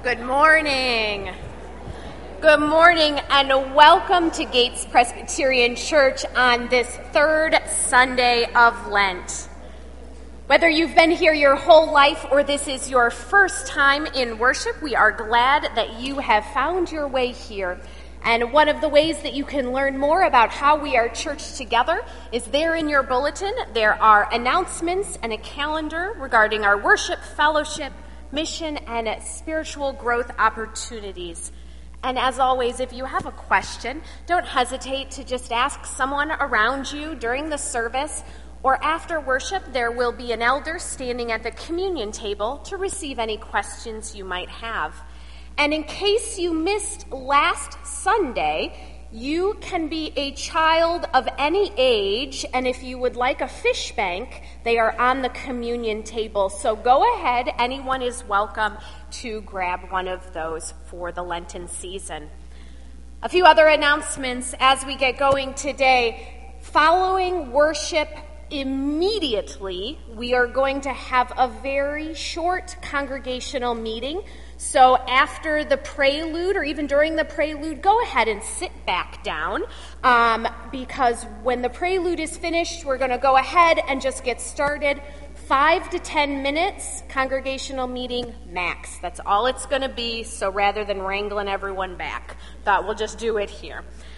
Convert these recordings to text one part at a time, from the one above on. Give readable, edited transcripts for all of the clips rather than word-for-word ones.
Good morning. Good morning and welcome to Gates Presbyterian Church on this third Sunday of Lent. Whether you've been here your whole life or this is your first time in worship, we are glad that you have found your way here. And one of the ways that you can learn more about how we are church together is there in your bulletin. There are announcements and a calendar regarding our worship, fellowship, mission, and spiritual growth opportunities. And as always, if you have a question, don't hesitate to just ask someone around you during the service or after worship. There will be an elder standing at the communion table to receive any questions you might have. And in case you missed last Sunday, you can be a child of any age, and if you would like a fish bank, they are on the communion table. So go ahead, anyone is welcome to grab one of those for the Lenten season. A few other announcements as we get going today. Following worship immediately, we are going to have a very short congregational meeting. So after the prelude, or even during the prelude, go ahead and sit back down, because when the prelude is finished, we're going to go ahead and just get started. 5 to 10 minutes, congregational meeting max. That's all it's going to be, so rather than wrangling everyone back, thought we'll just do it here.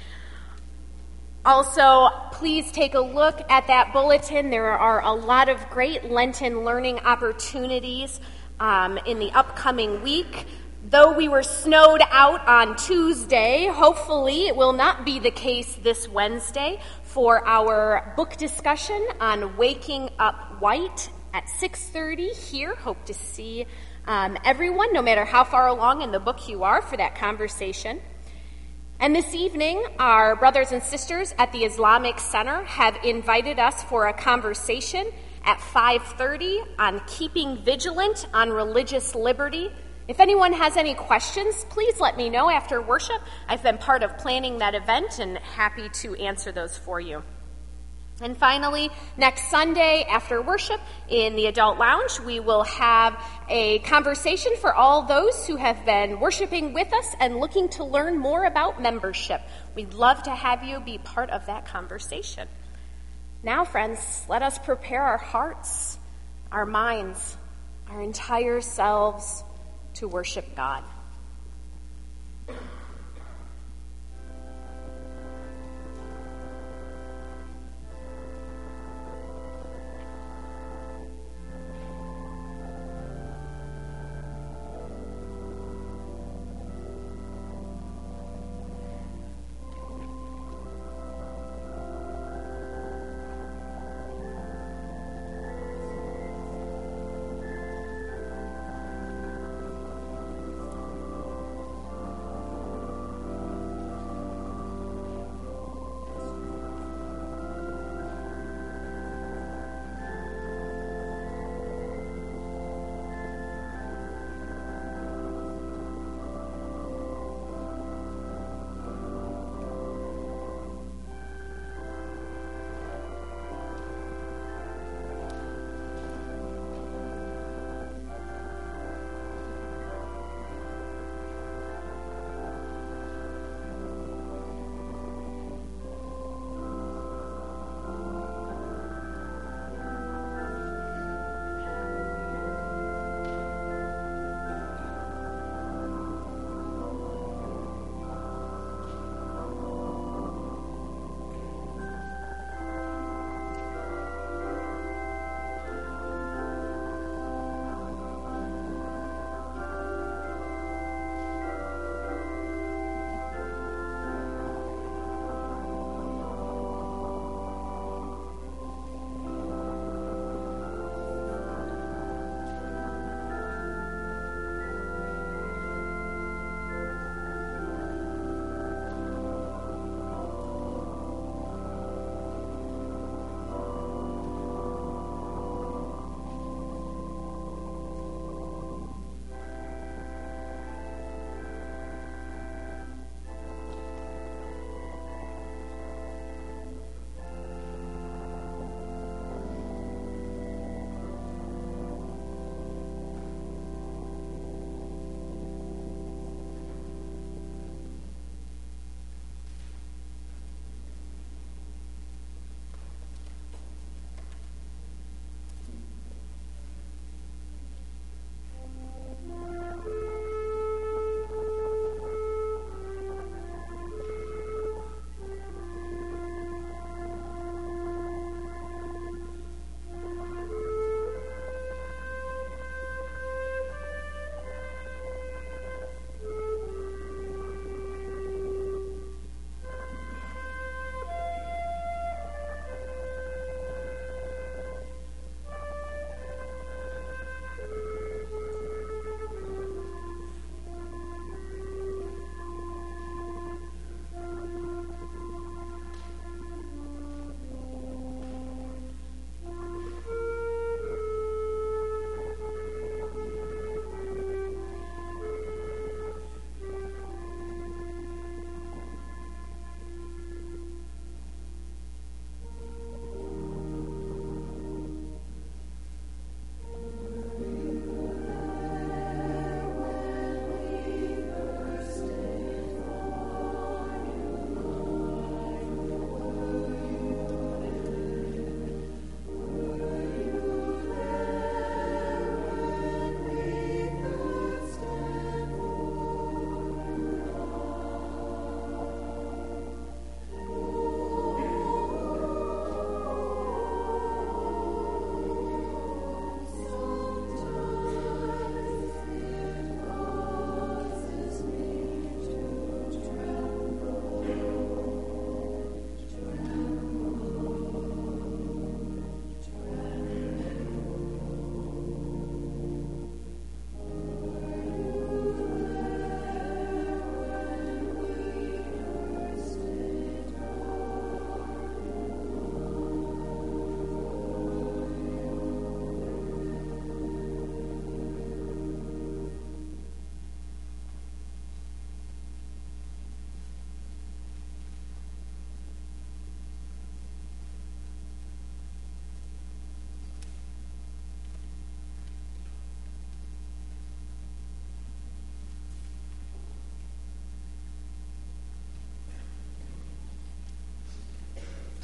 Also, please take a look at that bulletin. There are a lot of great Lenten learning opportunities in the upcoming week. Though we were snowed out on Tuesday, hopefully it will not be the case this Wednesday for our book discussion on Waking Up White at 6:30 here. Hope to see everyone, no matter how far along in the book you are, for that conversation. And this evening, our brothers and sisters at the Islamic Center have invited us for a conversation at 5:30 on keeping vigilant on religious liberty. If anyone has any questions, please let me know after worship. I've been part of planning that event and happy to answer those for you. And finally, next Sunday after worship in the Adult Lounge, we will have a conversation for all those who have been worshiping with us and looking to learn more about membership. We'd love to have you be part of that conversation. Now, friends, let us prepare our hearts, our minds, our entire selves to worship God.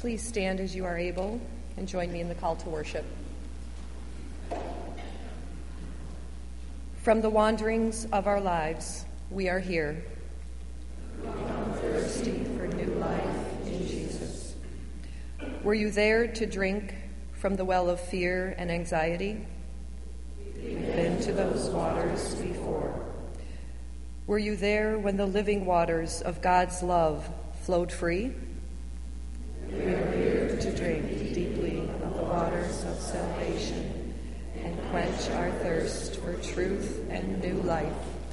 Please stand as you are able and join me in the call to worship. From the wanderings of our lives, we are here. We come thirsty for new life in Jesus. Were you there to drink from the well of fear and anxiety? We've been to those waters before. Were you there when the living waters of God's love flowed free? We are here to drink deeply of the waters of salvation and quench our thirst for truth and new life.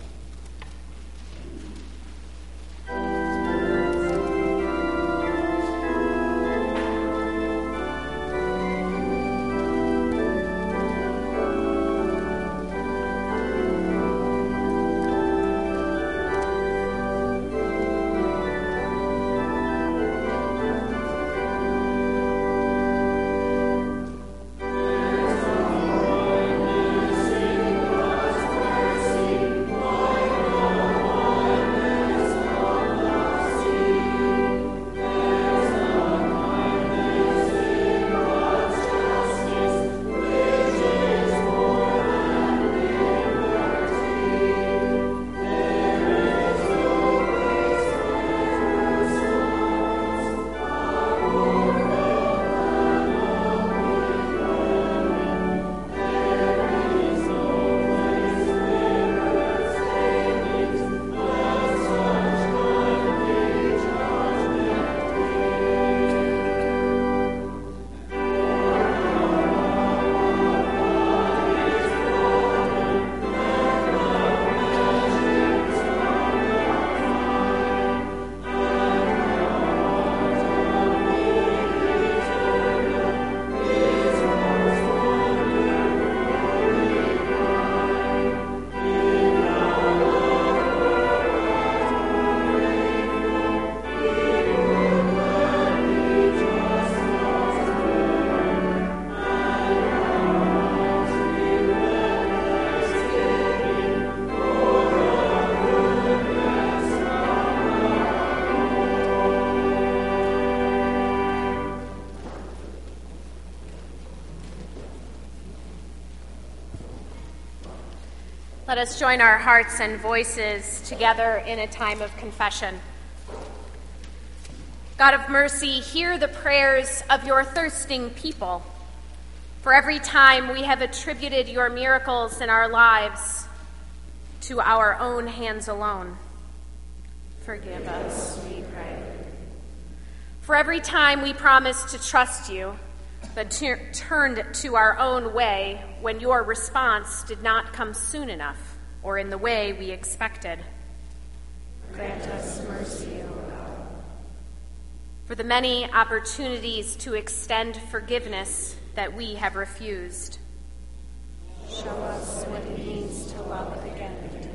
Let us join our hearts and voices together in a time of confession. God of mercy, hear the prayers of your thirsting people. For every time we have attributed your miracles in our lives to our own hands alone, forgive us, we pray. For every time we promised to trust you, but turned to our own way when your response did not come soon enough or in the way we expected, grant us mercy, O God. For the many opportunities to extend forgiveness that we have refused, show us what it means to love again.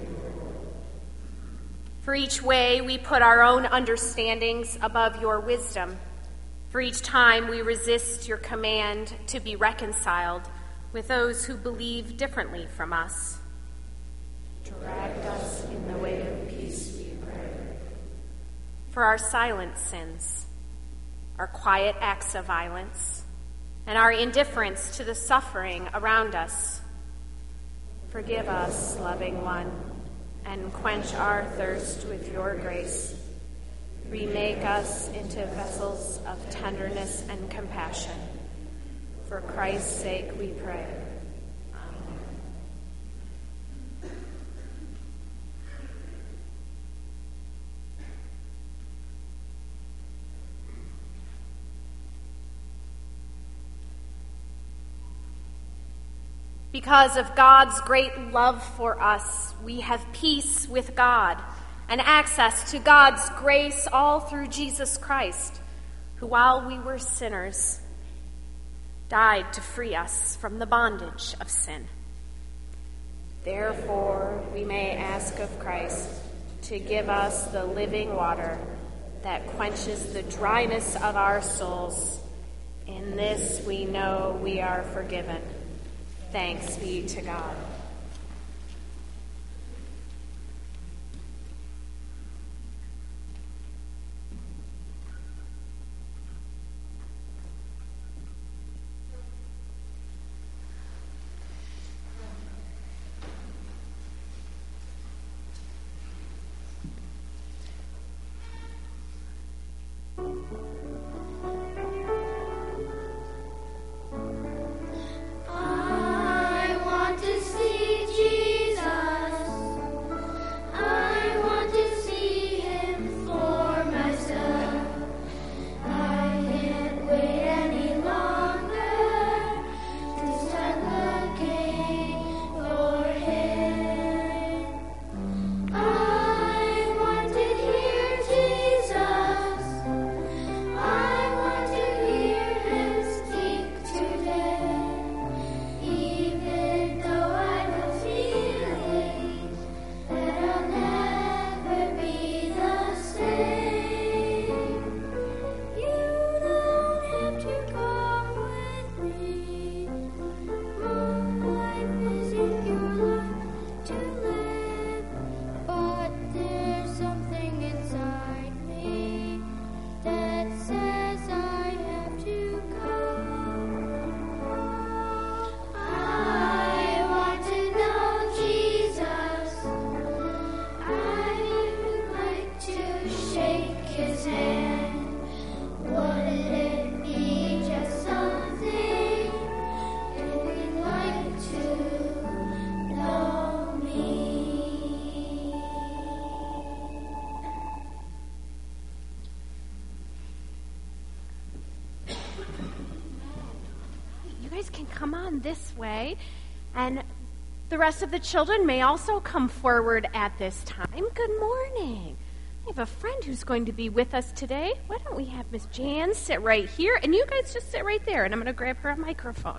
For each way we put our own understandings above your wisdom, for each time we resist your command to be reconciled with those who believe differently from us, direct us in the way of peace, we pray. For our silent sins, our quiet acts of violence, and our indifference to the suffering around us, forgive us, loving one, and quench our thirst with your grace. Remake us into vessels of tenderness and compassion. For Christ's sake we pray. Amen. Because of God's great love for us, we have peace with God and access to God's grace all through Jesus Christ, who, while we were sinners, died to free us from the bondage of sin. Therefore, we may ask of Christ to give us the living water that quenches the dryness of our souls. In this we know we are forgiven. Thanks be to God. guys can come on this way. And the rest of the children may also come forward at this time. Good morning. I have a friend who's going to be with us today. Why don't we have Miss Jan sit right here, and you guys just sit right there, and I'm going to grab her a microphone.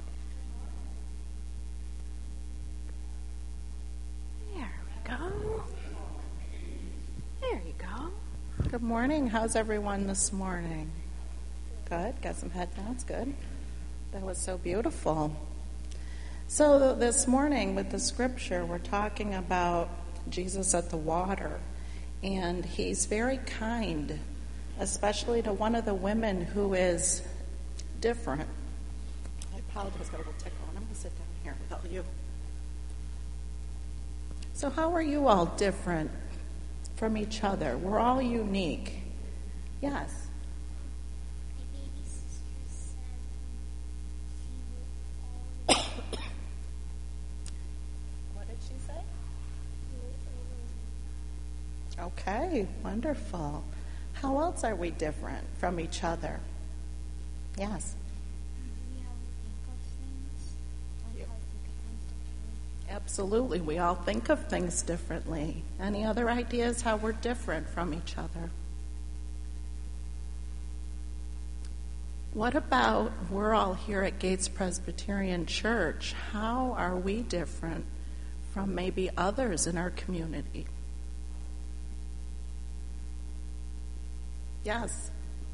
There we go. There you go. Good morning. How's everyone this morning? Good. Got some head nods. Good. That was so beautiful. So this morning with the scripture, we're talking about Jesus at the water. And he's very kind, especially to one of the women who is different. I apologize, got a little tickle, and I'm going to sit down here with all you. So how are you all different from each other? We're all unique. Yes. Okay, wonderful. How else are we different from each other? Yes. Absolutely, we all think of things differently. Any other ideas how we're different from each other? What about, we're all here at Gates Presbyterian Church. How are we different from maybe others in our community? Yes.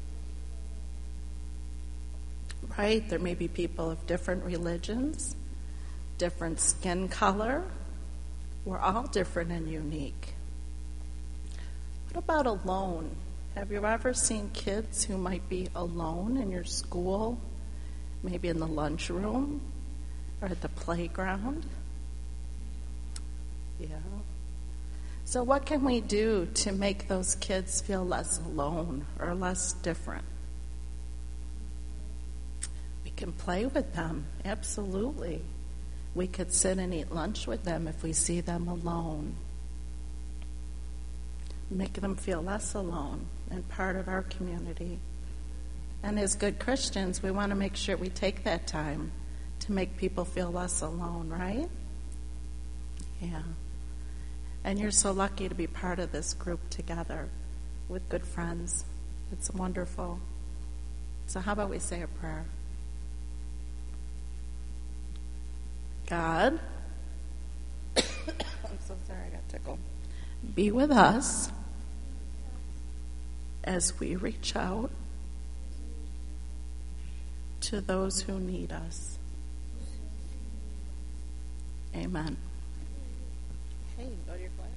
Right, there may be people of different religions, different skin color. We're all different and unique. What about alone? Have you ever seen kids who might be alone in your school, maybe in the lunchroom or at the playground? Yeah. So what can we do to make those kids feel less alone or less different? We can play with them, absolutely. We could sit and eat lunch with them if we see them alone. Make them feel less alone and part of our community. And as good Christians, we want to make sure we take that time to make people feel less alone, right? Yeah. And you're so lucky to be part of this group together with good friends. It's wonderful. So how about we say a prayer? God, I'm so sorry, I got tickled. Be with us as we reach out to those who need us. Amen. Hey, go to your class.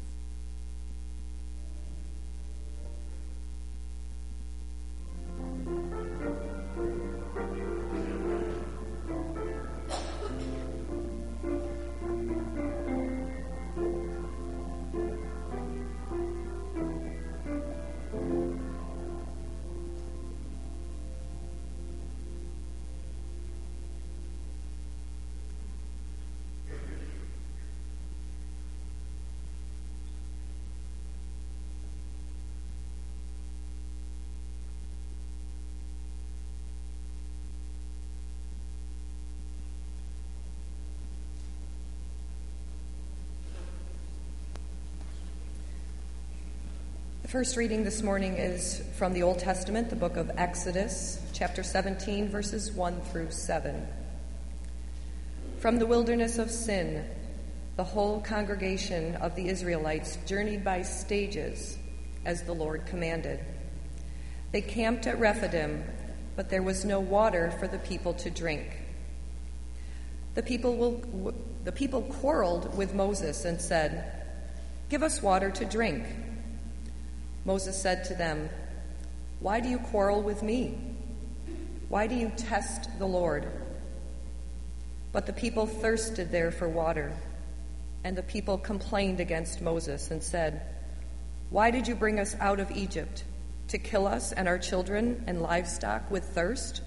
The first reading this morning is from the Old Testament, the book of Exodus, chapter 17, verses 1 through 7. From the wilderness of Sin, the whole congregation of the Israelites journeyed by stages, as the Lord commanded. They camped at Rephidim, but there was no water for the people to drink. The people quarreled with Moses and said, "Give us water to drink." Moses said to them, "Why do you quarrel with me? Why do you test the Lord?" But the people thirsted there for water, and the people complained against Moses and said, "Why did you bring us out of Egypt, to kill us and our children and livestock with thirst?"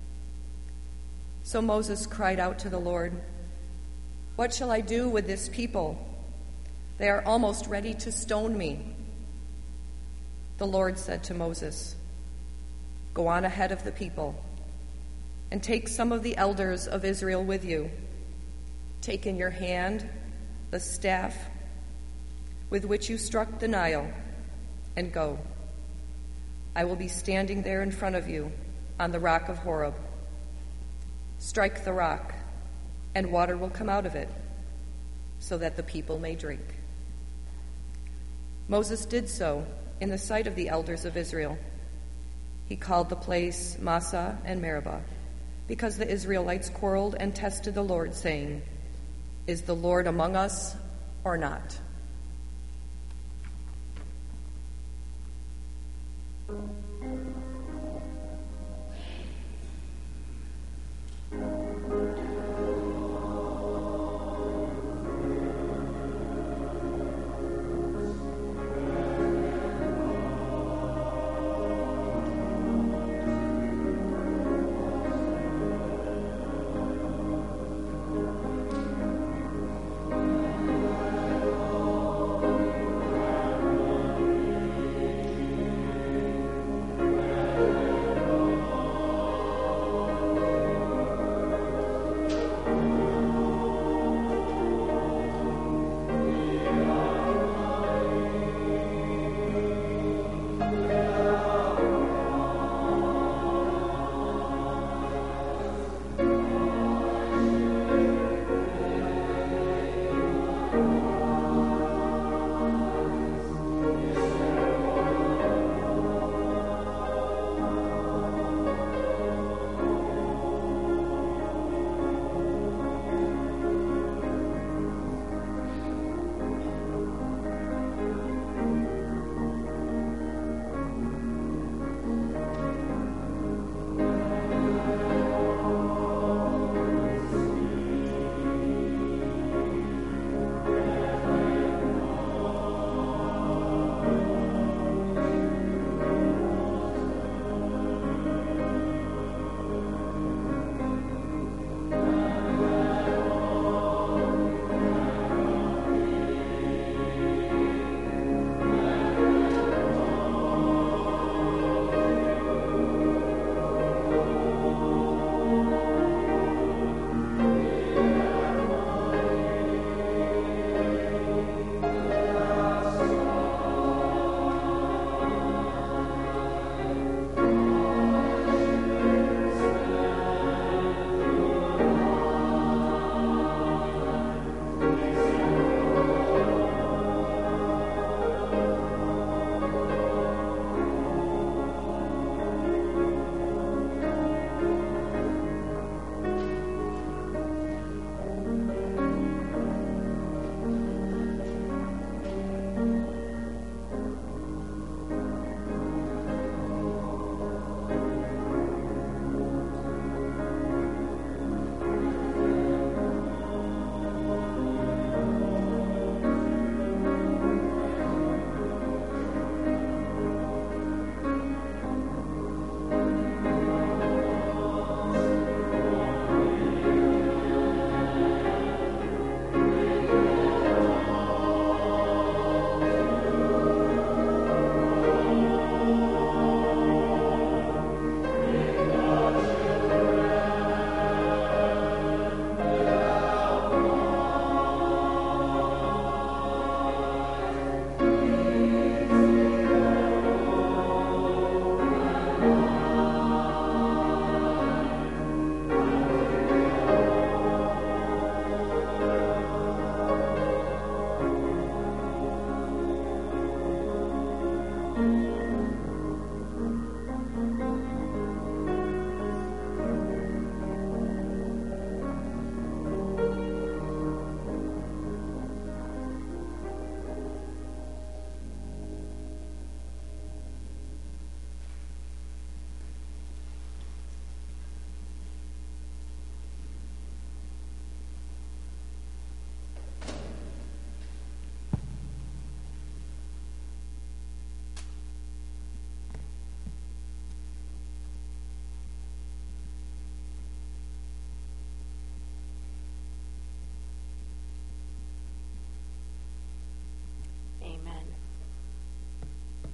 So Moses cried out to the Lord, "What shall I do with this people? They are almost ready to stone me." The Lord said to Moses, "Go on ahead of the people. and take some of the elders of Israel with you. Take in your hand the staff with which you struck the Nile, and go. I will be standing there in front of you on the rock of Horeb. Strike the rock, and water will come out of it, so that the people may drink." Moses did so in the sight of the elders of Israel. He called the place Massah and Meribah, because the Israelites quarreled and tested the Lord, saying, "Is the Lord among us or not?"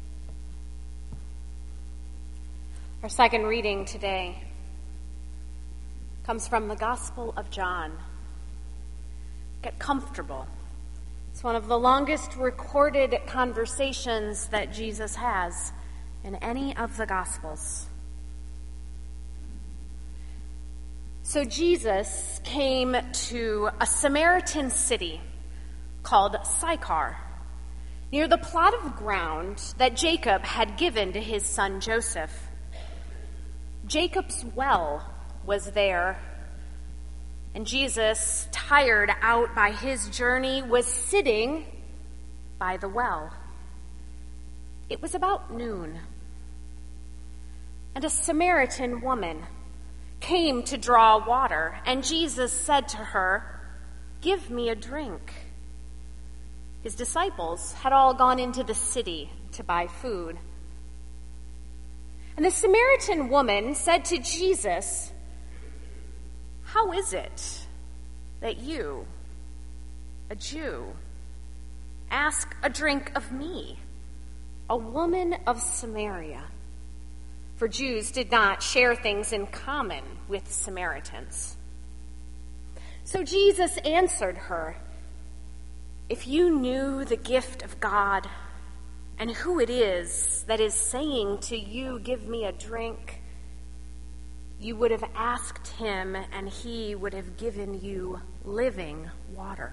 Our second reading today comes from the Gospel of John. Get comfortable. It's one of the longest recorded conversations that Jesus has in any of the Gospels. So Jesus came to a Samaritan city called Sychar, near the plot of ground that Jacob had given to his son Joseph. Jacob's well was there, and Jesus, tired out by his journey, was sitting by the well. It was about noon, and a Samaritan woman came to draw water, and Jesus said to her, "Give me a drink." His disciples had all gone into the city to buy food. And the Samaritan woman said to Jesus, "How is it that you, a Jew, ask a drink of me, a woman of Samaria?" For Jews did not share things in common with Samaritans. So Jesus answered her, "If you knew the gift of God and who it is that is saying to you, 'Give me a drink,' you would have asked him, and he would have given you living water."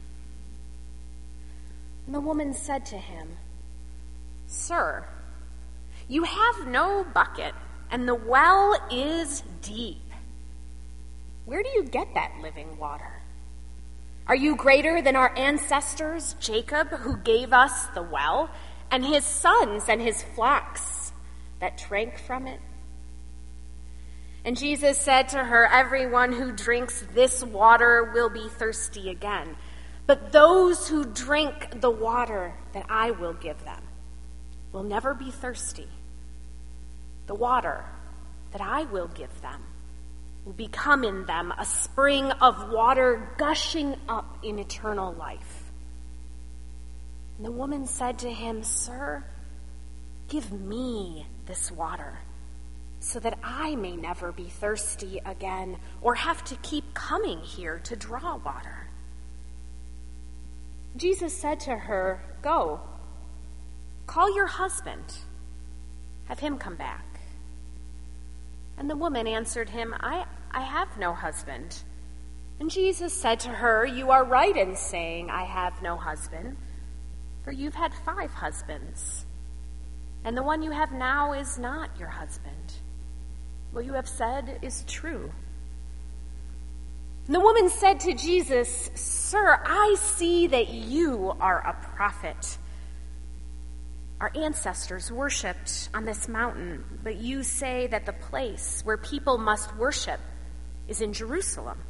And the woman said to him, "Sir, you have no bucket, and the well is deep. Where do you get that living water? Are you greater than our ancestors, Jacob, who gave us the well, and his sons and his flocks that drank from it?" And Jesus said to her, "Everyone who drinks this water will be thirsty again. But those who drink the water that I will give them will never be thirsty. The water that I will give them will become in them a spring of water gushing up in eternal life." And the woman said to him, "Sir, give me this water so that I may never be thirsty again or have to keep coming here to draw water." Jesus said to her, "Go, call your husband, have him come back." And the woman answered him, I have no husband." And Jesus said to her, "You are right in saying, 'I have no husband,' for you've had 5 husbands, and the one you have now is not your husband. What you have said is true." And the woman said to Jesus, "Sir, I see that you are a prophet. Our ancestors worshipped on this mountain, but you say that the place where people must worship is in Jerusalem."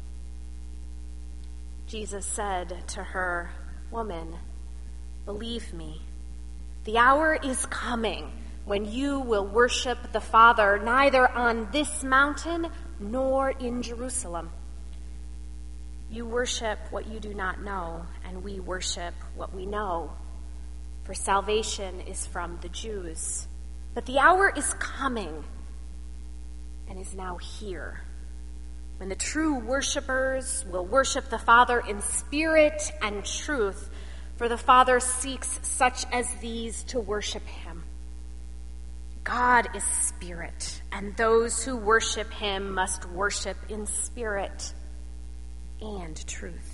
Jesus said to her, "Woman, believe me, the hour is coming when you will worship the Father neither on this mountain nor in Jerusalem. You worship what you do not know, and we worship what we know. For salvation is from the Jews. But the hour is coming and is now here when the true worshipers will worship the Father in spirit and truth, for the Father seeks such as these to worship him. God is spirit, and those who worship him must worship in spirit and truth."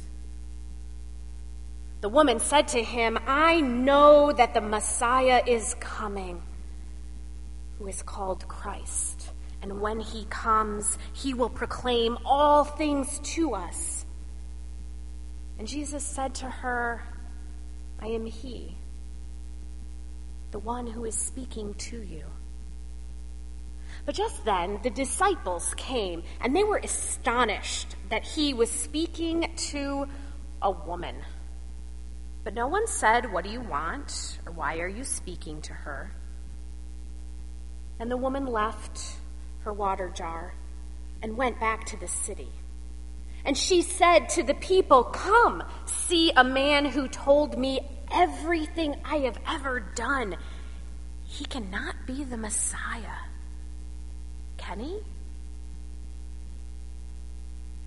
The woman said to him, "I know that the Messiah is coming, who is called Christ. And when he comes, he will proclaim all things to us." And Jesus said to her, "I am he, the one who is speaking to you." But just then the disciples came, and they were astonished that he was speaking to a woman. But no one said, "What do you want?" or "Why are you speaking to her?" And the woman left her water jar and went back to the city. And she said to the people, "Come, see a man who told me everything I have ever done. He cannot be the Messiah, can he?"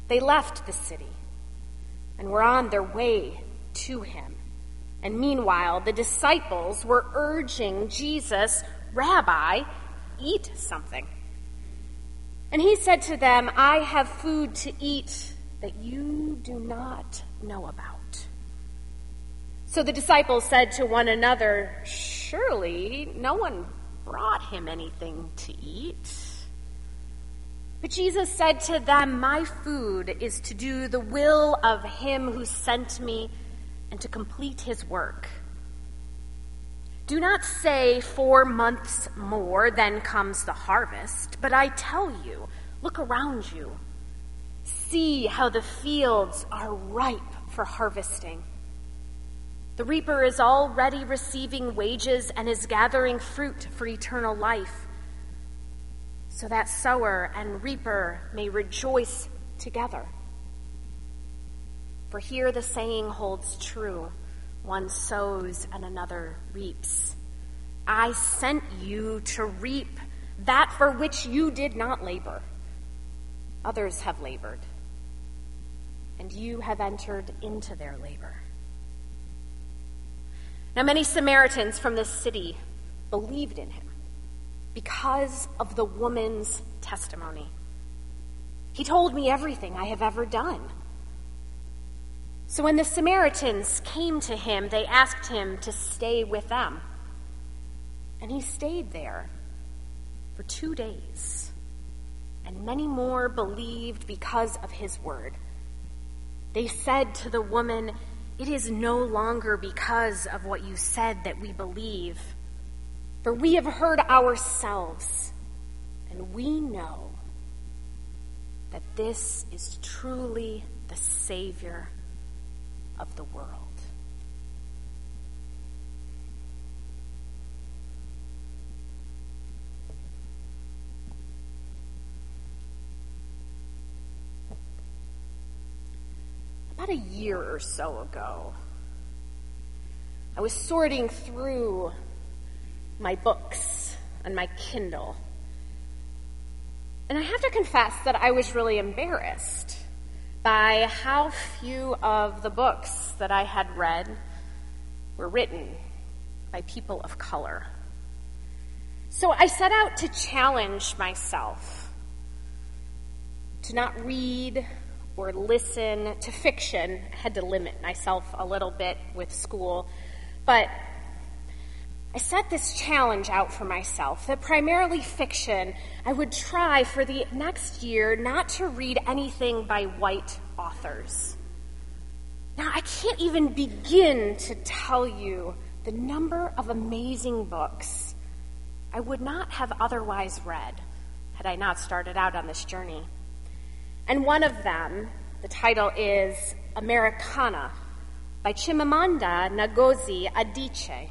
They left the city and were on their way to him. And meanwhile, the disciples were urging Jesus, "Rabbi, eat something." And he said to them, "I have food to eat that you do not know about." So the disciples said to one another, "Surely no one brought him anything to eat." But Jesus said to them, "My food is to do the will of him who sent me and to complete his work. Do not say 4 months more, then comes the harvest. But I tell you, look around you. See how the fields are ripe for harvesting. The reaper is already receiving wages and is gathering fruit for eternal life, so that sower and reaper may rejoice together. For here the saying holds true, one sows and another reaps. I sent you to reap that for which you did not labor. Others have labored, and you have entered into their labor." Now many Samaritans from the city believed in him because of the woman's testimony. "He told me everything I have ever done." So when the Samaritans came to him, they asked him to stay with them. And he stayed there for 2 days. And many more believed because of his word. They said to the woman, "It is no longer because of what you said that we believe, for we have heard ourselves, and we know that this is truly the Savior of the world." About a year or so ago, I was sorting through my books on my Kindle. And I have to confess that I was really embarrassed by how few of the books that I had read were written by people of color. So I set out to challenge myself to not read or listen to fiction. I had to limit myself a little bit with school, but I set this challenge out for myself that primarily fiction, I would try for the next year not to read anything by white authors. Now, I can't even begin to tell you the number of amazing books I would not have otherwise read had I not started out on this journey. And one of them, the title is Americana by Chimamanda Ngozi Adichie.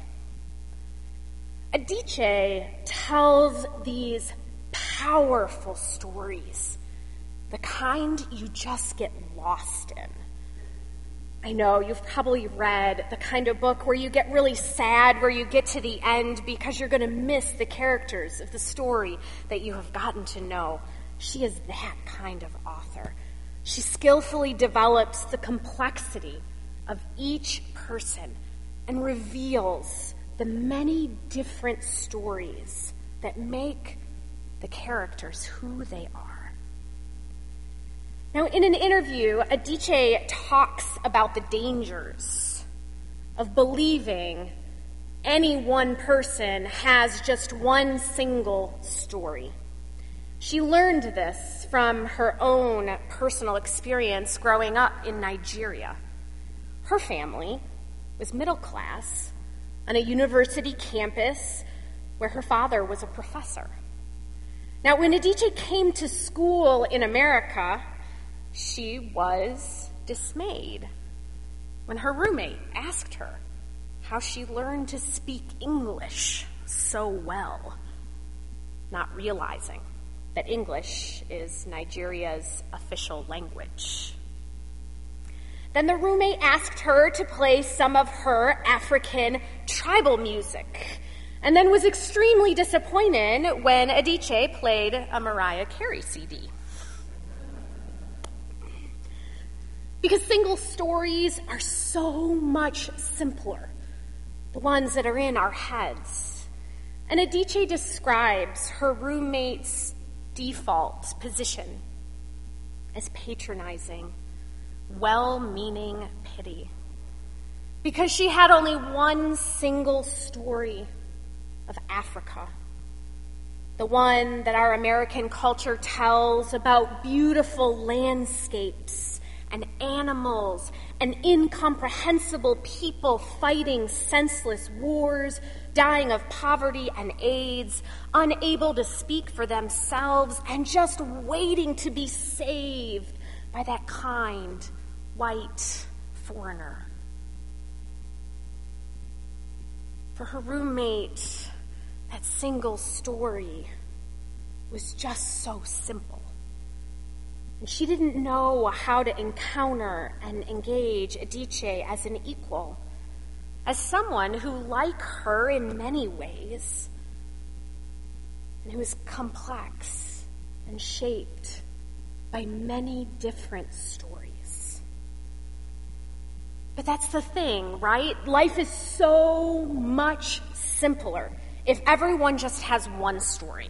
Adichie tells these powerful stories, the kind you just get lost in. I know you've probably read the kind of book where you get really sad, where you get to the end because you're going to miss the characters of the story that you have gotten to know. She is that kind of author. She skillfully develops the complexity of each person and reveals the many different stories that make the characters who they are. Now, in an interview, Adichie talks about the dangers of believing any one person has just one single story. She learned this from her own personal experience growing up in Nigeria. Her family was middle class on a university campus where her father was a professor. Now, when Adichie came to school in America, she was dismayed when her roommate asked her how she learned to speak English so well, not realizing that English is Nigeria's official language. Then the roommate asked her to play some of her African tribal music, and then was extremely disappointed when Adichie played a Mariah Carey CD. Because single stories are so much simpler, the ones that are in our heads. And Adichie describes her roommate's default position as patronizing, well-meaning pity. Because she had only one single story of Africa, the one that our American culture tells about beautiful landscapes and animals and incomprehensible people fighting senseless wars, dying of poverty and AIDS, unable to speak for themselves, and just waiting to be saved by that kind, white foreigner. For her roommate, that single story was just so simple. And she didn't know how to encounter and engage Adichie as an equal, as someone who, like her in many ways, and who is complex and shaped by many different stories. But that's the thing, right? Life is so much simpler if everyone just has one story.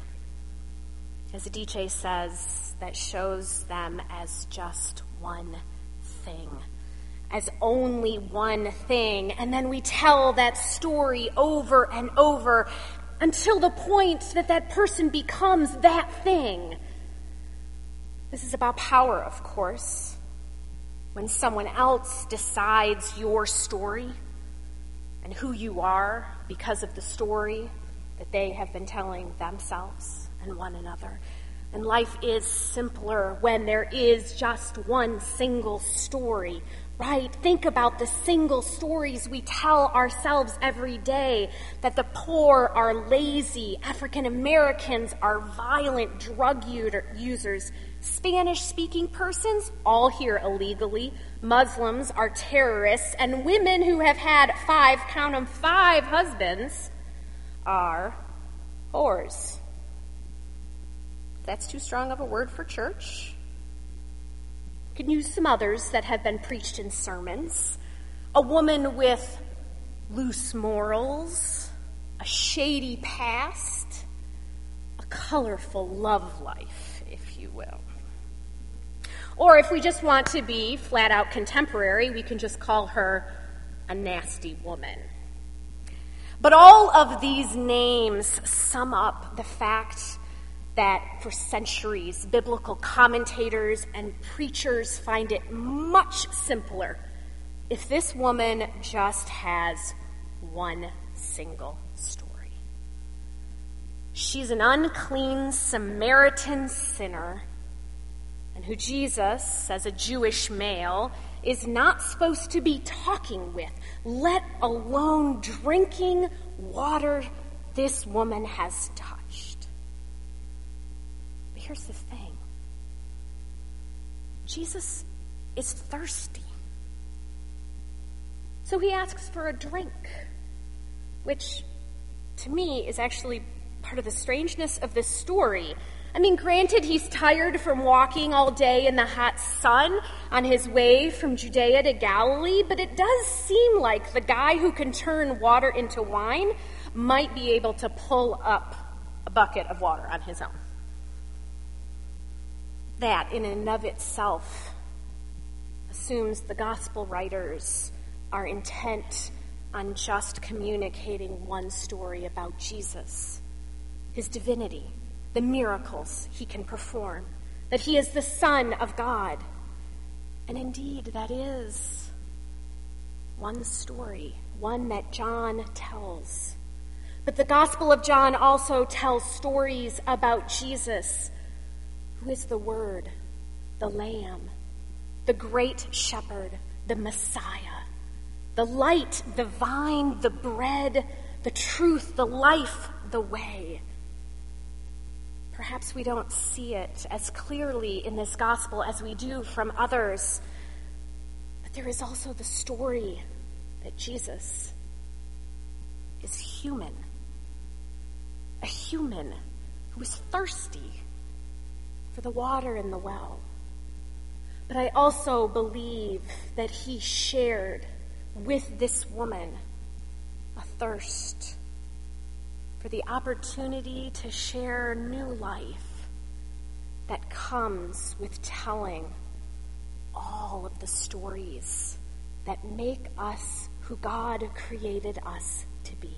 As Adichie says, that shows them as just one thing, as only one thing. And then we tell that story over and over until the point that that person becomes that thing. This is about power, of course. When someone else decides your story and who you are because of the story that they have been telling themselves and one another. And life is simpler when there is just one single story, right? Think about the single stories we tell ourselves every day, that the poor are lazy, African Americans are violent drug users, Spanish-speaking persons, all here illegally, Muslims are terrorists, and women who have had 5 husbands are whores. That's too strong of a word for church. You can use some others that have been preached in sermons. A woman with loose morals, a shady past, a colorful love life, if you will. Or if we just want to be flat out contemporary, we can just call her a nasty woman. But all of these names sum up the fact that for centuries, biblical commentators and preachers find it much simpler if this woman just has one single story. She's an unclean Samaritan sinner, and who Jesus, as a Jewish male, is not supposed to be talking with, let alone drinking water this woman has touched. Here's the thing. Jesus is thirsty. So he asks for a drink, which to me is actually part of the strangeness of this story. I mean, granted, he's tired from walking all day in the hot sun on his way from Judea to Galilee, but it does seem like the guy who can turn water into wine might be able to pull up a bucket of water on his own. That, in and of itself, assumes the gospel writers are intent on just communicating one story about Jesus, his divinity, the miracles he can perform, that he is the Son of God. And indeed, that is one story, one that John tells. But the Gospel of John also tells stories about Jesus, who is the Word, the Lamb, the great shepherd, the Messiah, the light, the vine, the bread, the truth, the life, the way. Perhaps we don't see it as clearly in this gospel as we do from others, but there is also the story that Jesus is human, a human who is thirsty for the water in the well. But I also believe that he shared with this woman a thirst for the opportunity to share new life that comes with telling all of the stories that make us who God created us to be.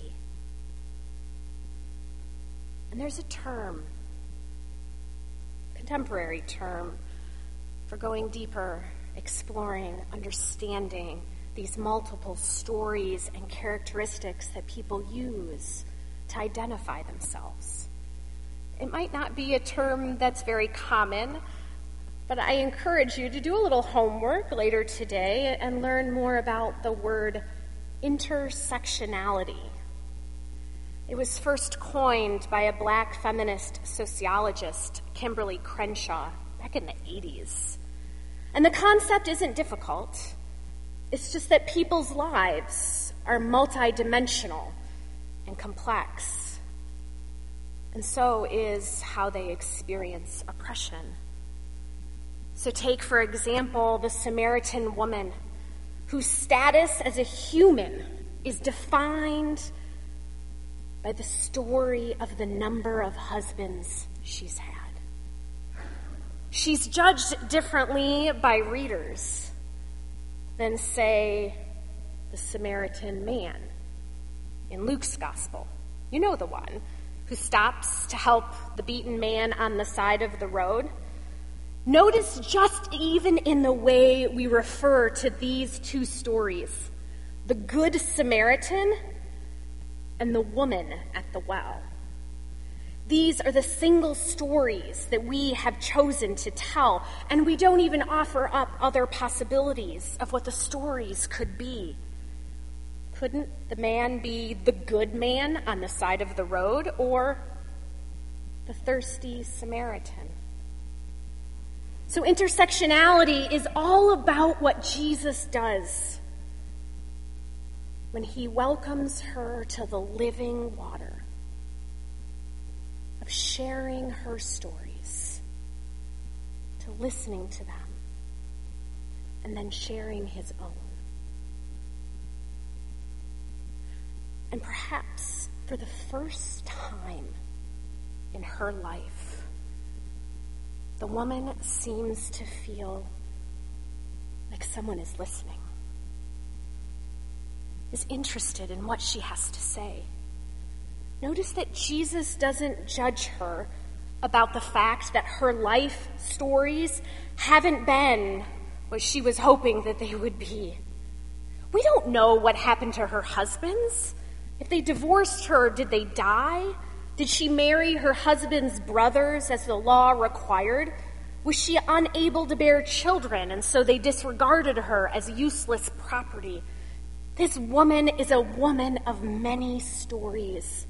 And there's a term, contemporary term, for going deeper, exploring, understanding these multiple stories and characteristics that people use to identify themselves. It might not be a term that's very common, but I encourage you to do a little homework later today and learn more about the word intersectionality. It was first coined by a Black feminist sociologist, Kimberly Crenshaw, back in the 80s. And the concept isn't difficult. It's just that people's lives are multidimensional and complex. And so is how they experience oppression. So take, for example, the Samaritan woman whose status as a human is defined by the story of the number of husbands she's had. She's judged differently by readers than, say, the Samaritan man in Luke's gospel. You know the one who stops to help the beaten man on the side of the road. Notice just even in the way we refer to these two stories, the Good Samaritan and the woman at the well. These are the single stories that we have chosen to tell, and we don't even offer up other possibilities of what the stories could be. Couldn't the man be the good man on the side of the road, or the thirsty Samaritan? So intersectionality is all about what Jesus does when he welcomes her to the living water of sharing her stories, to listening to them, and then sharing his own. And perhaps for the first time in her life, the woman seems to feel like someone is listening, is interested in what she has to say. Notice that Jesus doesn't judge her about the fact that her life stories haven't been what she was hoping that they would be. We don't know what happened to her husbands. If they divorced her, did they die? Did she marry her husband's brothers as the law required? Was she unable to bear children, and so they disregarded her as useless property? This woman is a woman of many stories.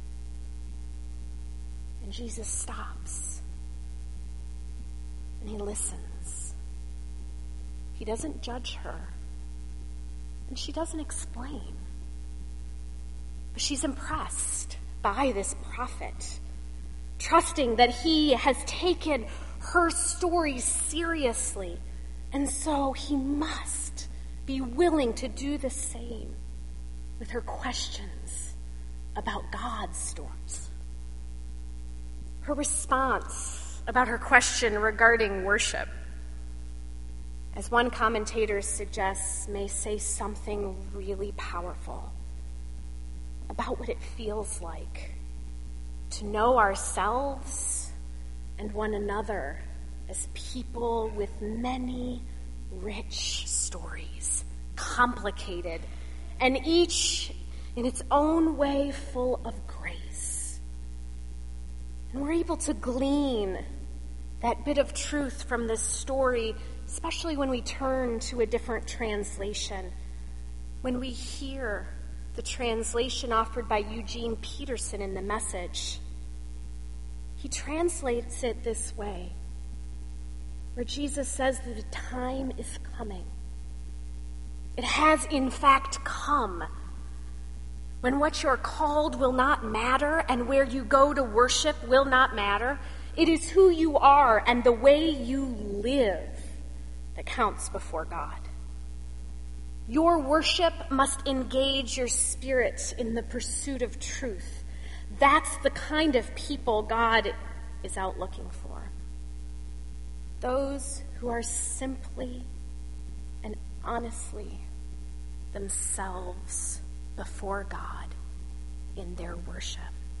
And Jesus stops, and he listens. He doesn't judge her, and she doesn't explain. But she's impressed by this prophet, trusting that he has taken her story seriously, and so he must be willing to do the same with her questions about God's stories. Her response about her question regarding worship, as one commentator suggests, may say something really powerful about what it feels like to know ourselves and one another as people with many rich stories, complicated, and each in its own way full of grace. And we're able to glean that bit of truth from this story, especially when we turn to a different translation, when we hear the translation offered by Eugene Peterson in the Message. He translates it this way, where Jesus says that a time is coming. It has in fact come, when what you're called will not matter and where you go to worship will not matter. It is who you are and the way you live that counts before God. Your worship must engage your spirit in the pursuit of truth. That's the kind of people God is out looking for. Those who are simply and honestly themselves before God in their worship.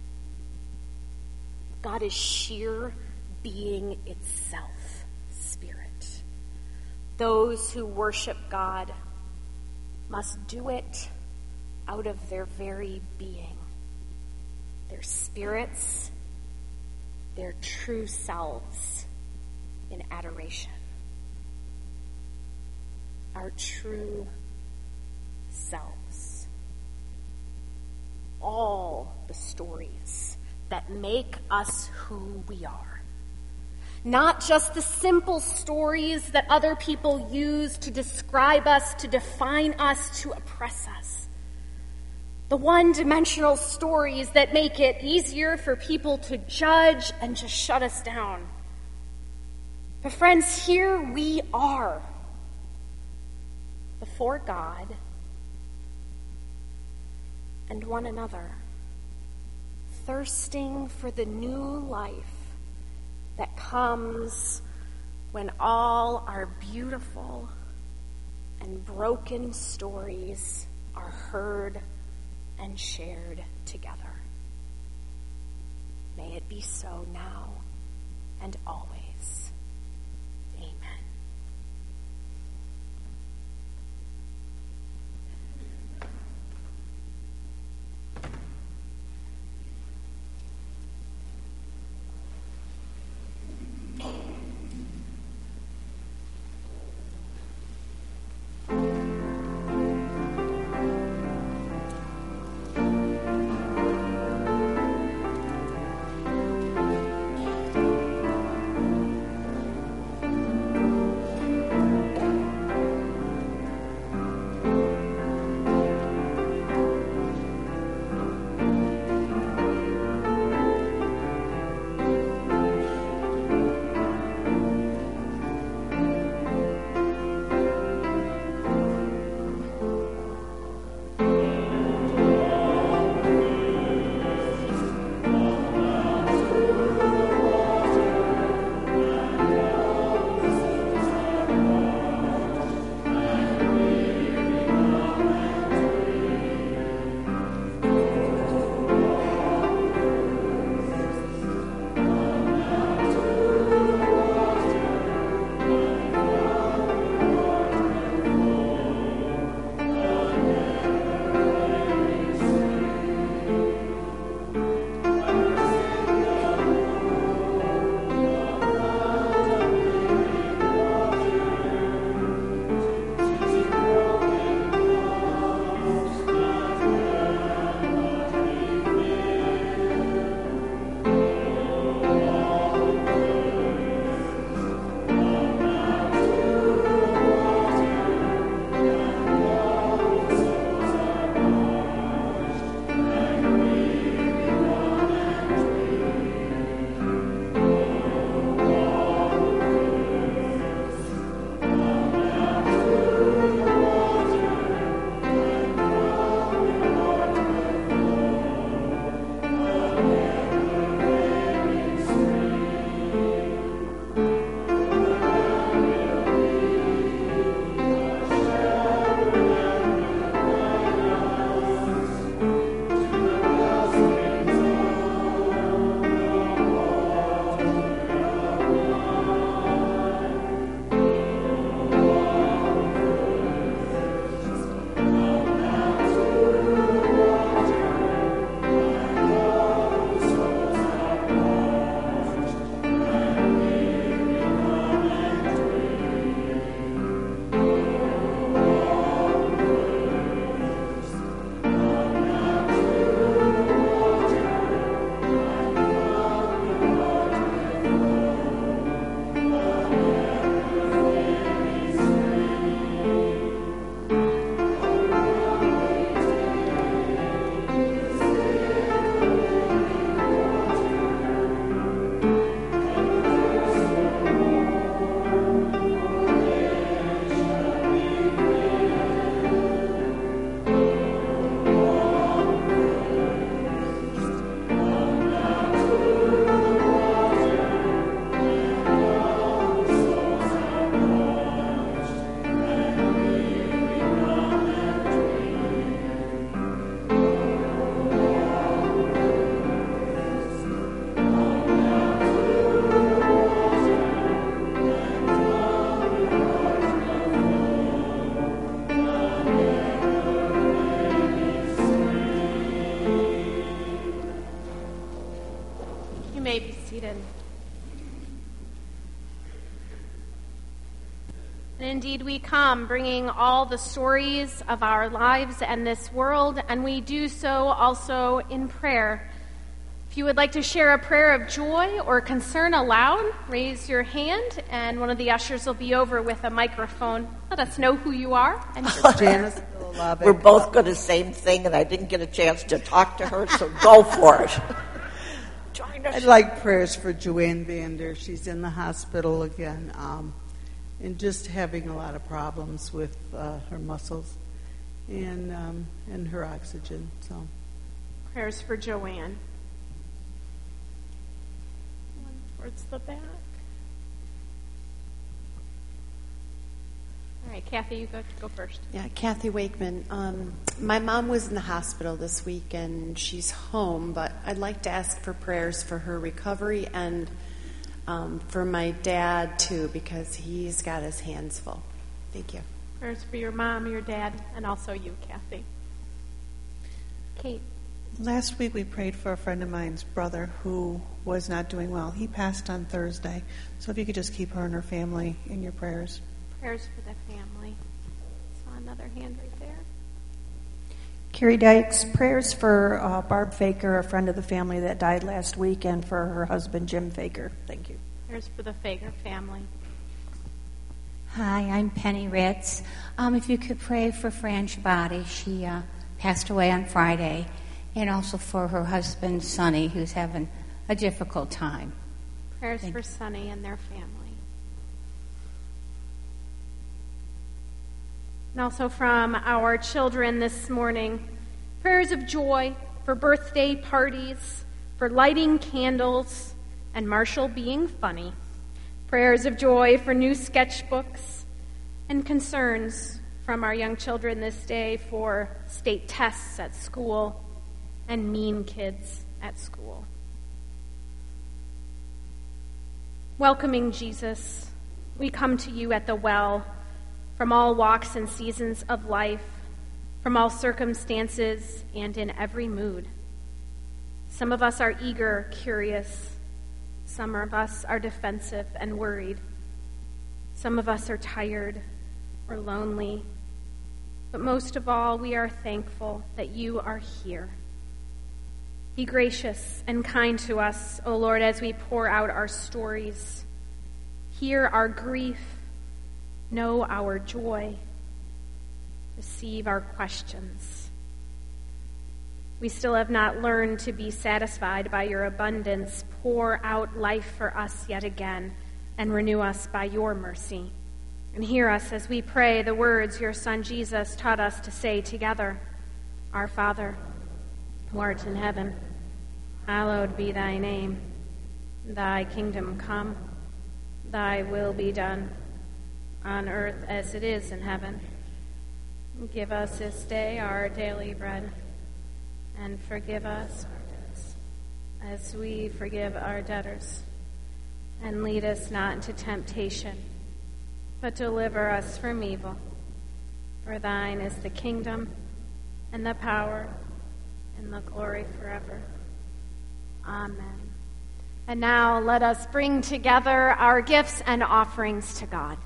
God is sheer being itself, spirit. Those who worship God must do it out of their very being, their spirits, their true selves in adoration. Our true selves. All the stories that make us who we are. Not just the simple stories that other people use to describe us, to define us, to oppress us. The one-dimensional stories that make it easier for people to judge and just shut us down. But friends, here we are before God and one another, thirsting for the new life that comes when all our beautiful and broken stories are heard and shared together. May it be so now and always. Amen. indeed we come bringing all the stories of our lives and this world, and we do so also in prayer. If you would like to share a prayer of joy or concern aloud, raise your hand, and one of the ushers will be over with a microphone. Let us know who you are and your Janice, we're both going to the same thing, and I didn't get a chance to talk to her, so go for it. Join us. I'd like prayers for Joanne Vander. She's in the hospital again, and just having a lot of problems with her muscles and her oxygen. So, prayers for Joanne. Towards the back. All right, Kathy, you go first. Yeah, Kathy Wakeman. My mom was in the hospital this week, and she's home, but I'd like to ask for prayers for her recovery and for my dad, too, because he's got his hands full. Thank you. Prayers for your mom, your dad, and also you, Kathy. Kate. Last week we prayed for a friend of mine's brother who was not doing well. He passed on Thursday. So if you could just keep her and her family in your prayers. Prayers for the family. Saw another hand right there. Carrie Dykes, prayers for Barb Faker, a friend of the family that died last week, and for her husband, Jim Faker. Thank you. Prayers for the Faker family. Hi, I'm Penny Ritz. If you could pray for Fran Shabati. She passed away on Friday. And also for her husband, Sonny, who's having a difficult time. Prayers for Sonny and their family. And also from our children this morning, prayers of joy for birthday parties, for lighting candles, and Marshall being funny. Prayers of joy for new sketchbooks, and concerns from our young children this day for state tests at school and mean kids at school. Welcoming Jesus, we come to you at the well from all walks and seasons of life, from all circumstances and in every mood. Some of us are eager, curious. Some of us are defensive and worried. Some of us are tired or lonely. But most of all, we are thankful that you are here. Be gracious and kind to us, O Lord, as we pour out our stories. Hear our grief, know our joy, receive our questions. We still have not learned to be satisfied by your abundance. Pour out life for us yet again and renew us by your mercy. And hear us as we pray the words your Son Jesus taught us to say together. Our Father, who art in heaven, hallowed be thy name. Thy kingdom come, thy will be done, on earth as it is in heaven. Give us this day our daily bread, and forgive us our debts, as we forgive our debtors. And lead us not into temptation, but deliver us from evil. For thine is the kingdom, and the power, and the glory forever. Amen. And now let us bring together our gifts and offerings to God.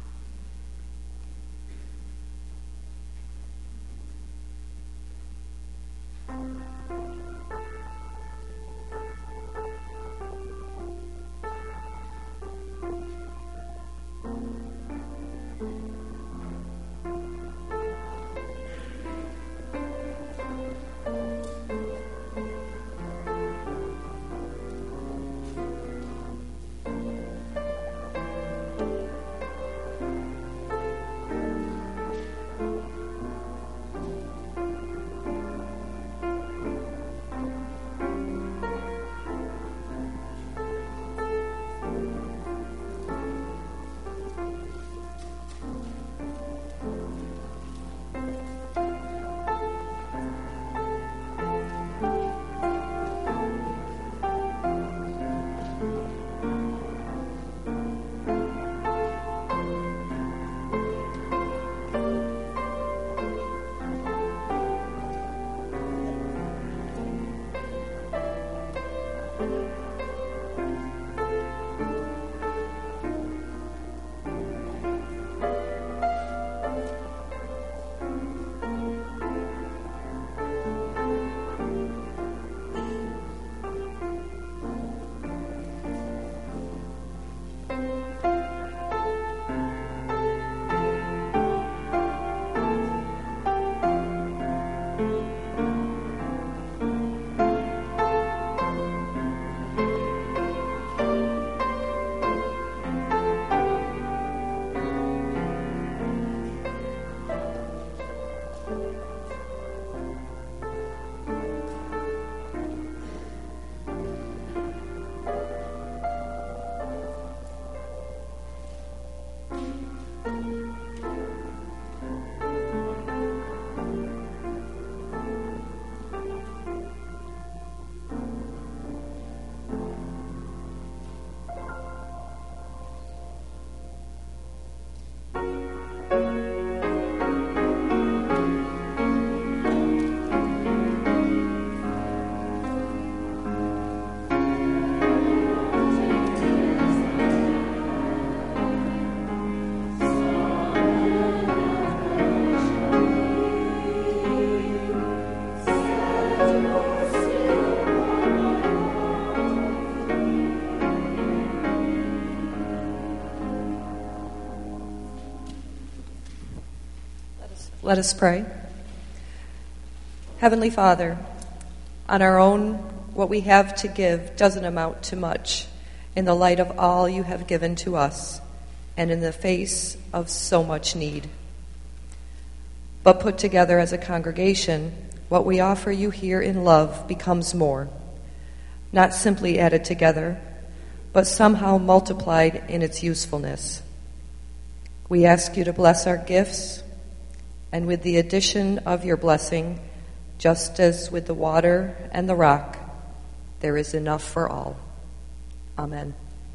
Let us pray. Heavenly Father, on our own, what we have to give doesn't amount to much in the light of all you have given to us and in the face of so much need. But put together as a congregation, what we offer you here in love becomes more, not simply added together, but somehow multiplied in its usefulness. We ask you to bless our gifts, and with the addition of your blessing, just as with the water and the rock, there is enough for all. Amen.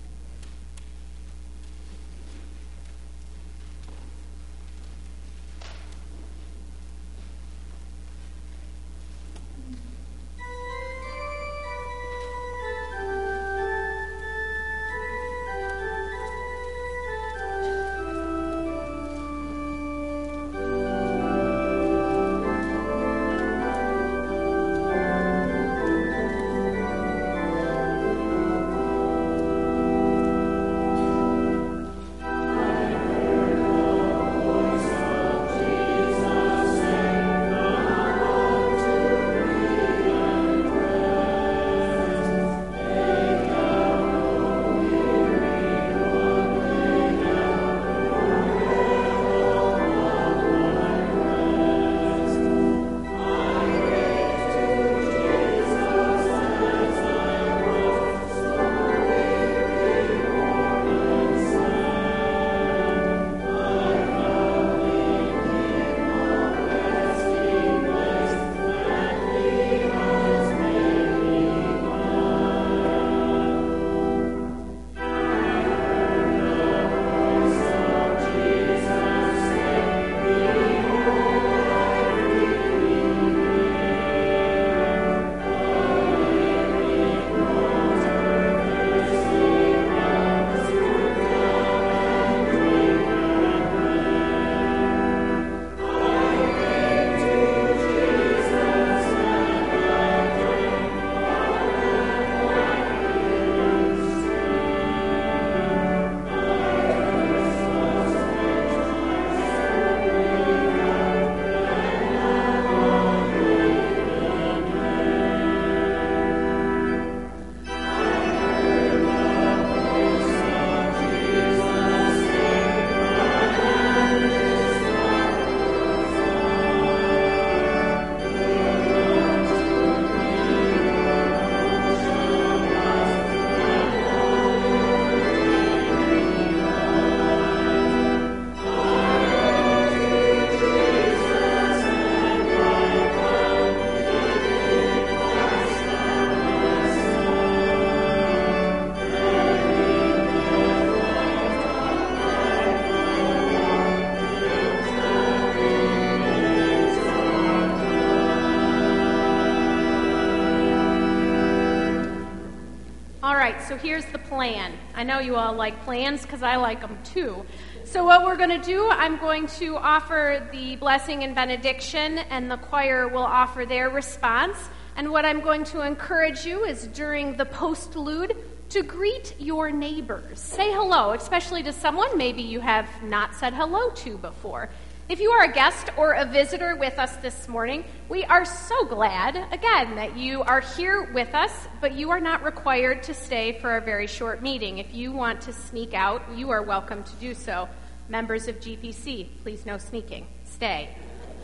So here's the plan. I know you all like plans because I like them too. So what we're going to do, I'm going to offer the blessing and benediction, and the choir will offer their response. And what I'm going to encourage you is during the postlude to greet your neighbors. Say hello, especially to someone maybe you have not said hello to before. If you are a guest or a visitor with us this morning, we are so glad, again, that you are here with us, but you are not required to stay for a very short meeting. If you want to sneak out, you are welcome to do so. Members of GPC, please no sneaking. Stay.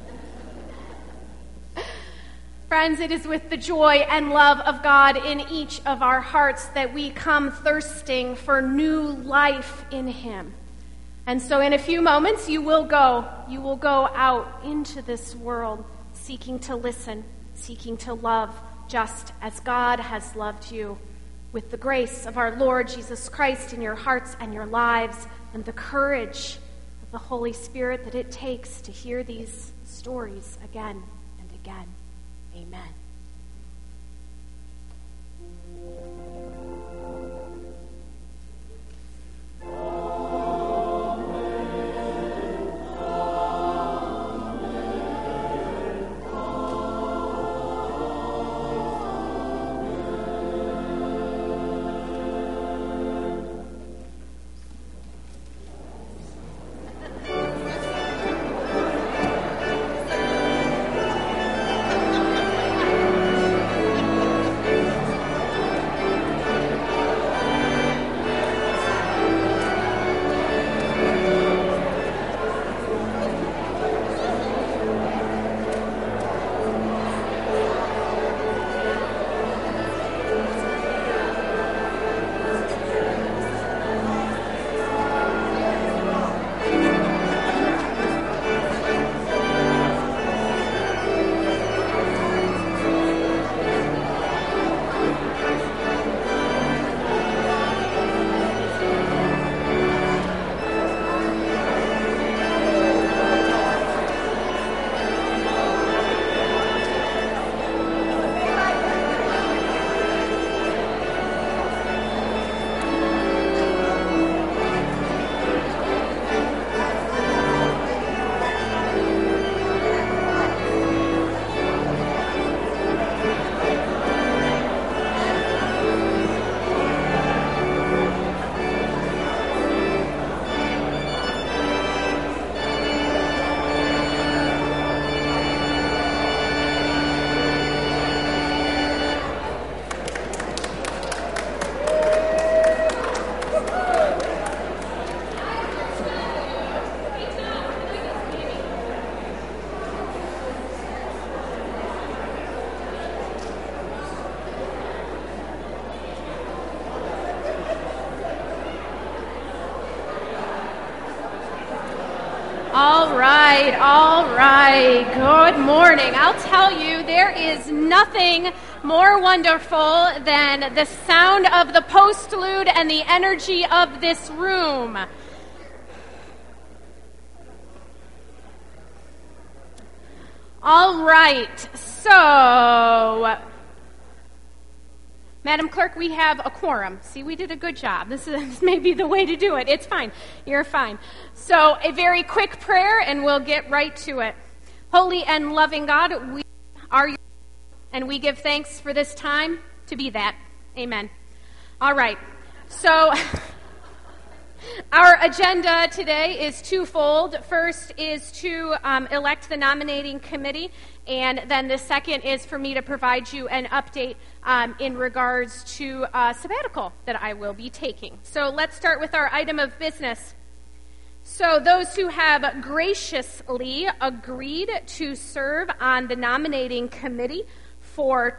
Friends, it is with the joy and love of God in each of our hearts that we come thirsting for new life in Him. And so in a few moments, you will go out into this world seeking to listen, seeking to love, just as God has loved you, with the grace of our Lord Jesus Christ in your hearts and your lives, and the courage of the Holy Spirit that it takes to hear these stories again and again. Amen. All right. Good morning. I'll tell you, there is nothing more wonderful than the sound of the postlude and the energy of this room. All right, so, Madam Clerk, we have a quorum. See, we did a good job. This may be the way to do it. It's fine. You're fine. So, a very quick prayer, and we'll get right to it. Holy and loving God, we are yours, and we give thanks for this time to be that. Amen. All right, so our agenda today is twofold. First is to elect the nominating committee, and then the second is for me to provide you an update in regards to a sabbatical that I will be taking. So let's start with our item of business. So those who have graciously agreed to serve on the nominating committee for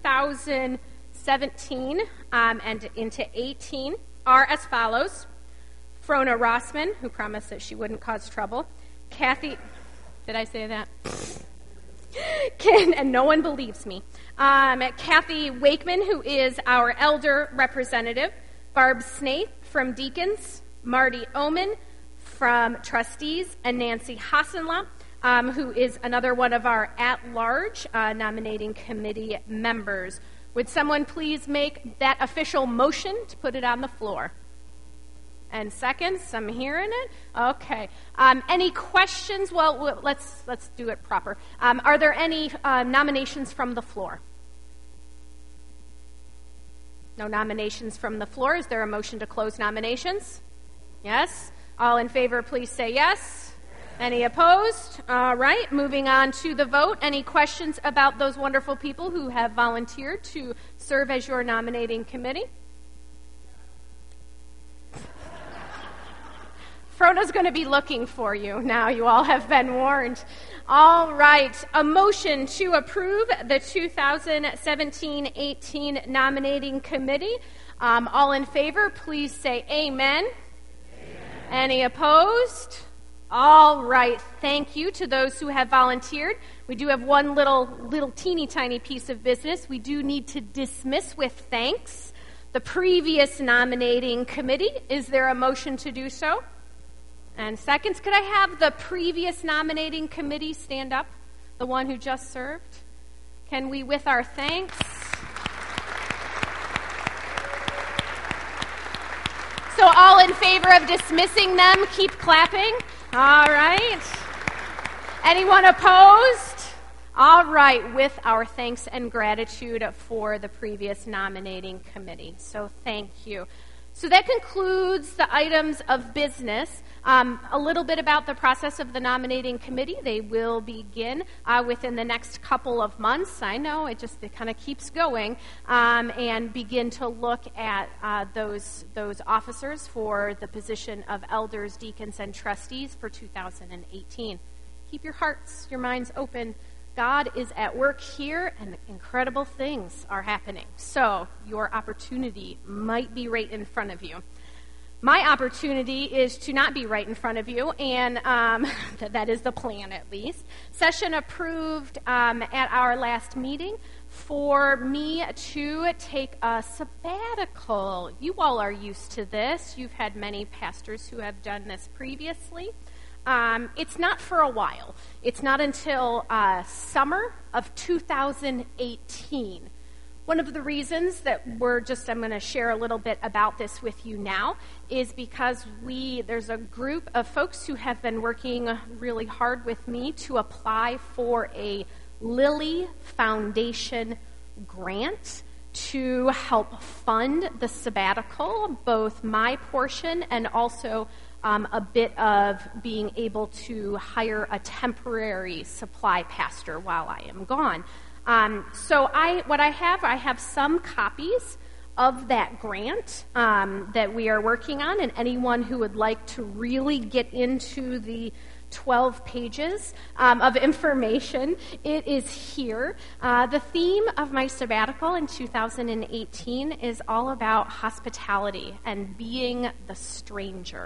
2017 and into 18 are as follows. Frona Rossman, who promised that she wouldn't cause trouble. Kathy, did I say that? And no one believes me. Kathy Wakeman, who is our elder representative. Barb Snaith from Deacons. Marty Oman from Trustees. And Nancy Hassenla, who is another one of our at-large nominating committee members. Would someone please make that official motion to put it on the floor? And seconds, I'm hearing it. Okay. Any questions? Well, let's do it proper. Are there any nominations from the floor? No nominations from the floor. Is there a motion to close nominations? Yes. All in favor, please say yes. Any opposed? All right. Moving on to the vote. Any questions about those wonderful people who have volunteered to serve as your nominating committee? Frodo's going to be looking for you now. You all have been warned. All right. A motion to approve the 2017-18 nominating committee. All in favor, please say amen. Amen. Any opposed? All right. Thank you to those who have volunteered. We do have one little teeny tiny piece of business. We do need to dismiss with thanks the previous nominating committee. Is there a motion to do so? And seconds, could I have the previous nominating committee stand up? The one who just served? Can we, with our thanks? So all in favor of dismissing them, keep clapping. All right. Anyone opposed? All right, with our thanks and gratitude for the previous nominating committee. So thank you. So that concludes the items of business. A little bit about the process of the nominating committee. They will begin within the next couple of months. I know, it kind of keeps going. And begin to look at those officers for the position of elders, deacons, and trustees for 2018. Keep your hearts, your minds open. God is at work here, and incredible things are happening. So your opportunity might be right in front of you. My opportunity is to not be right in front of you, and that is the plan at least. Session approved at our last meeting for me to take a sabbatical. You all are used to this. You've had many pastors who have done this previously. It's not for a while. It's not until summer of 2018. One of the reasons that I'm going to share a little bit about this with you now is because there's a group of folks who have been working really hard with me to apply for a Lilly Foundation grant to help fund the sabbatical, both my portion and also a bit of being able to hire a temporary supply pastor while I am gone. So I have some copies of that grant that we are working on, and anyone who would like to really get into the 12 pages of information, it is here. The theme of my sabbatical in 2018 is all about hospitality and being the stranger.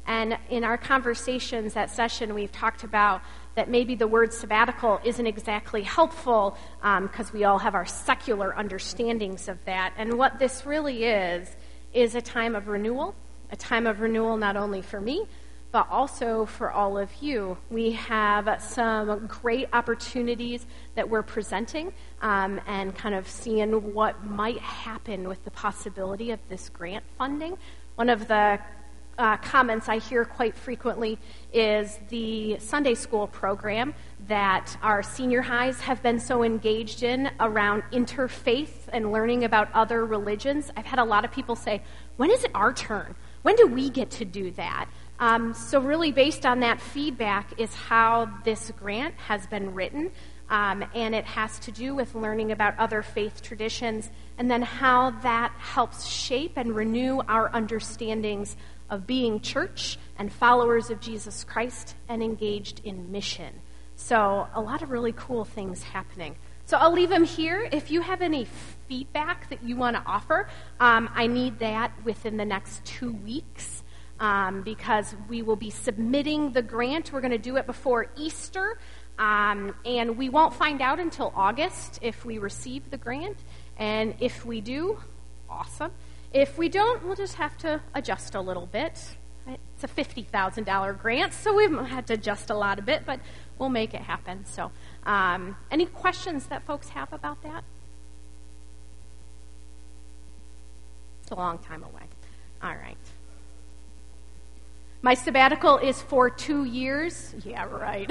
And in our conversations at session, we've talked about that maybe the word sabbatical isn't exactly helpful because we all have our secular understandings of that. And what this really is a time of renewal not only for me, but also for all of you. We have some great opportunities that we're presenting and kind of seeing what might happen with the possibility of this grant funding. One of the comments I hear quite frequently is the Sunday school program that our senior highs have been so engaged in around interfaith and learning about other religions. I've had a lot of people say, when is it our turn? When do we get to do that? So really based on that feedback is how this grant has been written, and it has to do with learning about other faith traditions and then how that helps shape and renew our understandings of being church and followers of Jesus Christ and engaged in mission. So a lot of really cool things happening. So I'll leave them here. If you have any feedback that you want to offer, I need that within the next 2 weeks because we will be submitting the grant. We're going to do it before Easter, and we won't find out until August if we receive the grant. And if we do, awesome. If we don't, we'll just have to adjust a little bit. It's a $50,000 grant, so we've had to adjust a lot of it, but we'll make it happen. So any questions that folks have about that? It's a long time away. All right. My sabbatical is for 2 years. Yeah, right.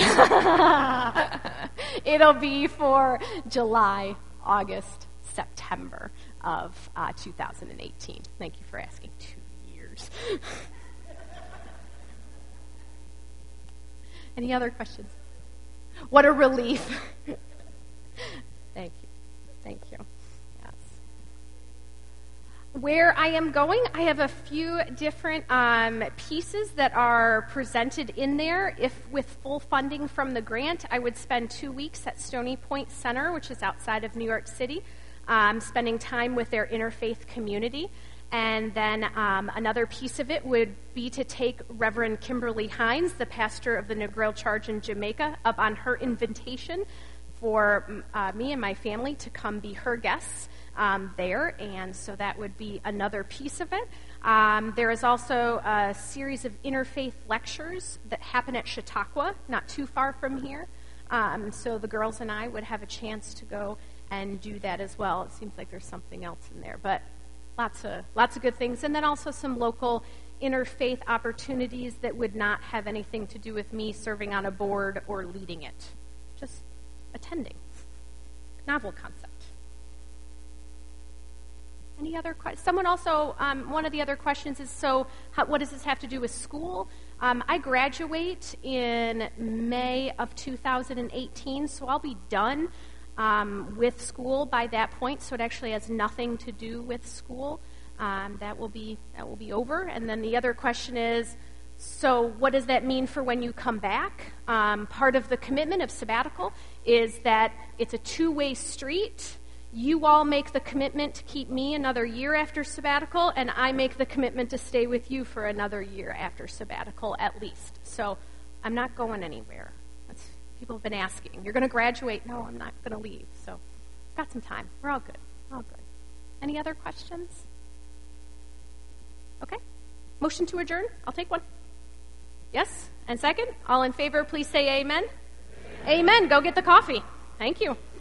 It'll be for July, August, September of 2018. Thank you for asking. 2 years. Any other questions? What a relief. Thank you. Thank you. Yes. Where I am going, I have a few different pieces that are presented in there. If with full funding from the grant, I would spend 2 weeks at Stony Point Center, which is outside of New York City, spending time with their interfaith community. And then another piece of it would be to take Reverend Kimberly Hines, the pastor of the Negril Charge in Jamaica, up on her invitation for me and my family to come be her guests there. And so that would be another piece of it. There is also a series of interfaith lectures that happen at Chautauqua, not too far from here. So the girls and I would have a chance to go and do that as well. It seems like there's something else in there, but lots of good things. And then also some local interfaith opportunities that would not have anything to do with me serving on a board or leading it. Just attending. Novel concept. Any other questions? Someone also, one of the other questions is, what does this have to do with school? I graduate in May of 2018, so I'll be done with school by that point, so it actually has nothing to do with school. That will be over. And then the other question is, so what does that mean for when you come back? Part of the commitment of sabbatical is that it's a two-way street. You all make the commitment to keep me another year after sabbatical, and I make the commitment to stay with you for another year after sabbatical at least. So I'm not going anywhere. People have been asking, you're going to graduate? No, I'm not going to leave. So got some time. We're all good. All good. Any other questions? Okay. Motion to adjourn? I'll take one. Yes? And second? All in favor, please say amen. Amen. Go get the coffee. Thank you.